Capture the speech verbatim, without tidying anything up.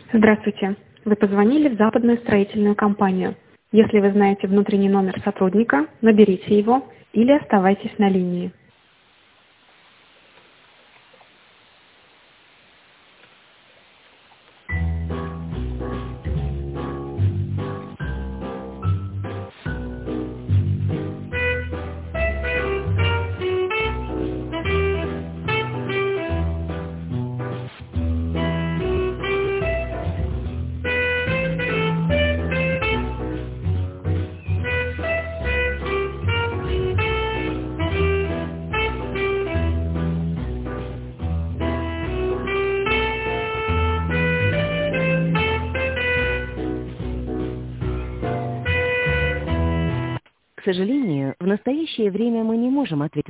Здравствуйте. Вы позвонили в западную строительную компанию. Если вы знаете внутренний номер сотрудника, наберите его или оставайтесь на линии. К сожалению, в настоящее время мы не можем ответить